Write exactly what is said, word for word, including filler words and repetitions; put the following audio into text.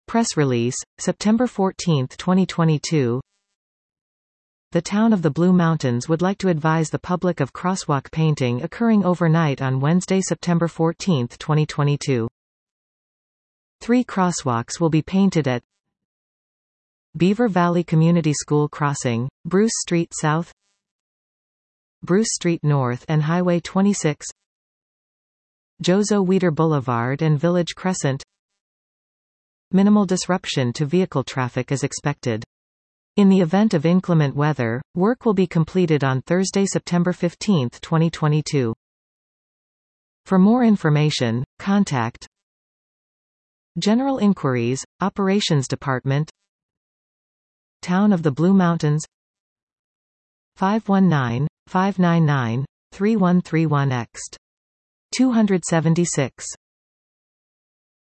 Press release, September fourteenth twenty twenty-two. The town of the Blue Mountains would like to advise the public of crosswalk painting occurring overnight on Wednesday, September fourteenth twenty twenty-two. Three crosswalks will be painted at Beaver Valley Community School Crossing, Bruce Street South, Bruce Street North and Highway twenty-six, Jozo Weeder Boulevard and Village Crescent. Minimal disruption to vehicle traffic is expected. In the event of inclement weather, work will be completed on Thursday, September fifteenth twenty twenty-two. For more information, contact General Inquiries, Operations Department, Town of the Blue Mountains, five one nine, five nine nine, three one three one, X two seventy-six.